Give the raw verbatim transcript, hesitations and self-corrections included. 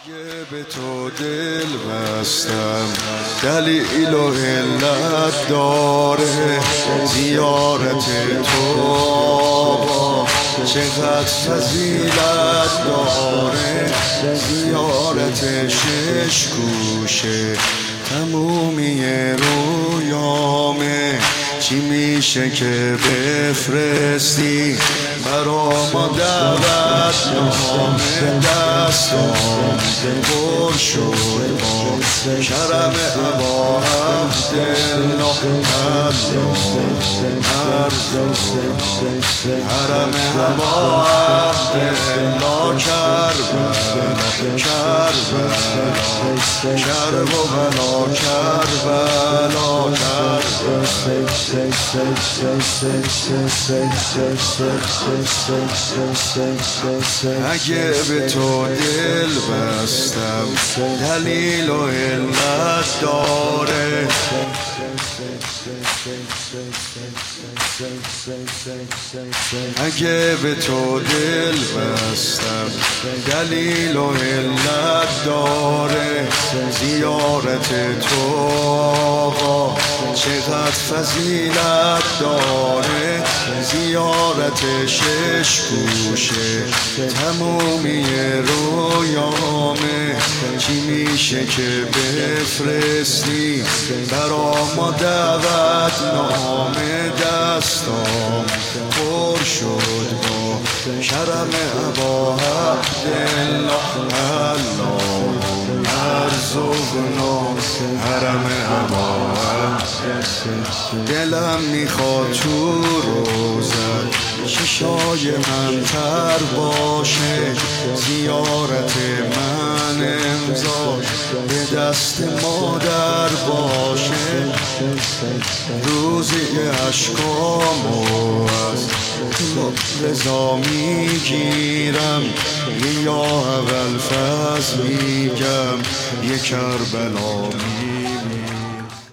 اگه به تو دل بستم دلیل و علت داره زیارت تو چقدر فضیلت داره زیارت شش گوشه تمومی رویامه چی میشه که بفرستی برا ما دعوت نامه دستام پر شد با کرم ابا عبدالله حرم ابا عبدالله کربلا کربلا کربلا کربلا اگه به تو دل بستم دلیل و علت داره اگه به تو دل بستم دلیل و علت داره زیارت تو آقا چقدر فضیلت داره زیارت شش گوشه تمومی رویامه چی میشه که بفرستی برا ما دعوت نامه دستام پر شد با کرم ابا عبدالله اللهم ارزقنا حرم ابا دلم میخواد تو روزت چشای من تر باشه زیارت من امضا به دست مادر باشه روزی اشکامو از رضا میگیرم یا اول فضل میگم یه کربلا